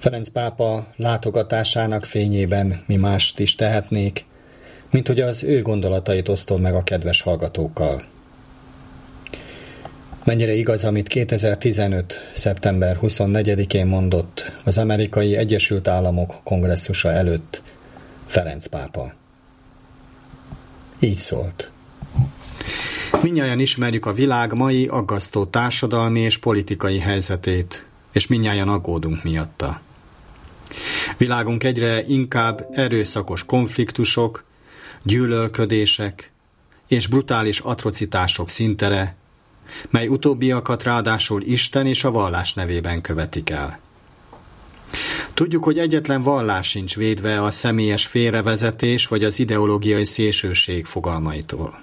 Ferenc pápa látogatásának fényében mi mást is tehetnék, mint hogy az ő gondolatait osztom meg a kedves hallgatókkal. Mennyire igaz, amit 2015. szeptember 24-én mondott az Amerikai Egyesült Államok kongresszusa előtt Ferenc pápa. Így szólt. Mindnyájan ismerjük a világ mai aggasztó társadalmi és politikai helyzetét, és mindnyájan aggódunk miatta. Világunk egyre inkább erőszakos konfliktusok, gyűlölködések és brutális atrocitások színtere, mely utóbbiakat ráadásul Isten és a vallás nevében követik el. Tudjuk, hogy egyetlen vallás sincs védve a személyes félrevezetés vagy az ideológiai szélsőség fogalmaitól.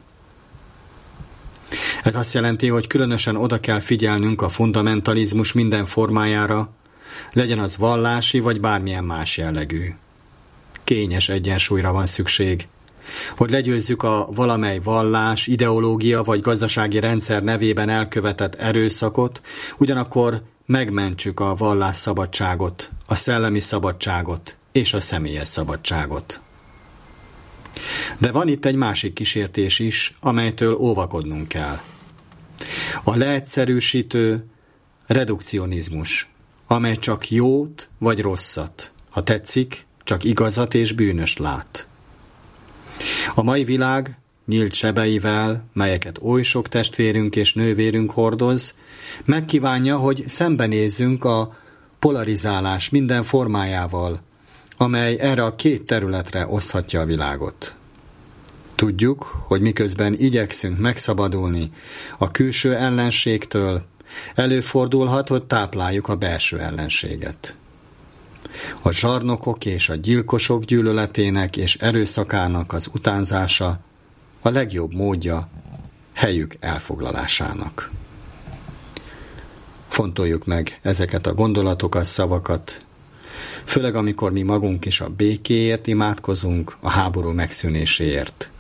Ez azt jelenti, hogy különösen oda kell figyelnünk a fundamentalizmus minden formájára, legyen az vallási vagy bármilyen más jellegű. Kényes egyensúlyra van szükség, hogy legyőzzük a valamely vallás, ideológia vagy gazdasági rendszer nevében elkövetett erőszakot, ugyanakkor megmentsük a vallásszabadságot, a szellemi szabadságot és a személyes szabadságot. De van itt egy másik kísértés is, amelytől óvakodnunk kell. A leegyszerűsítő redukcionizmus, amely csak jót vagy rosszat, ha tetszik, csak igazat és bűnöst lát. A mai világ nyílt sebeivel, melyeket oly sok testvérünk és nővérünk hordoz, megkívánja, hogy szembenézzünk a polarizálás minden formájával, amely erre a két területre oszthatja a világot. Tudjuk, hogy miközben igyekszünk megszabadulni a külső ellenségtől, előfordulhat, hogy tápláljuk a belső ellenséget. A zsarnokok és a gyilkosok gyűlöletének és erőszakának az utánzása a legjobb módja helyük elfoglalásának. Fontoljuk meg ezeket a gondolatokat, szavakat, főleg amikor mi magunk is a békéért imádkozunk, a háború megszűnéséért.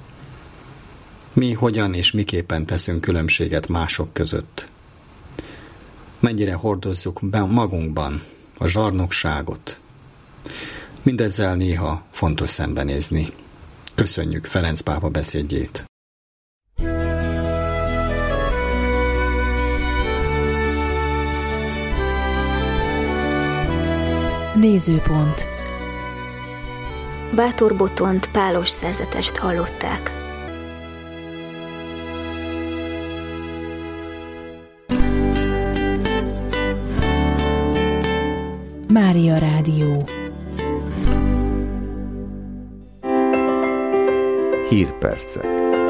Mi hogyan és miképpen teszünk különbséget mások között? Mennyire hordozzuk magunkban a zsarnokságot? Mindezzel néha fontos szembenézni. Köszönjük Ferenc pápa beszédjét. Nézőpont. Bátor Botont pálos szerzetest hallották. Mária Rádió. Hírpercek.